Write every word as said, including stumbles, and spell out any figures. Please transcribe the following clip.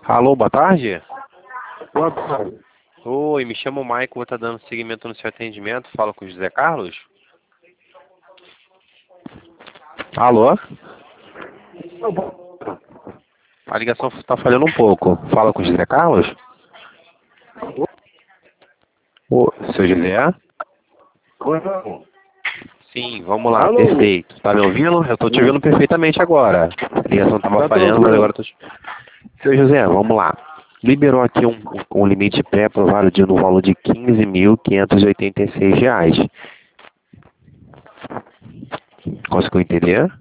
Alô, boa tarde. Boa tarde. Oi, me chamo Maico, vou estar dando seguimento no seu atendimento. Falo com o José Carlos. Alô? A ligação está falhando um pouco. Fala com o José Carlos? Ô, seu José? Oi, não. Sim, vamos lá, Alô? perfeito. Tá me ouvindo? Eu estou te ouvindo perfeitamente agora. A ligação estava Tá falhando, mas tranquilo. agora eu tô... Seu José, vamos lá. Liberou aqui um, um limite pré-aprovado de no valor de quinze mil quinhentos e oitenta e seis reais. Conseguiu entender?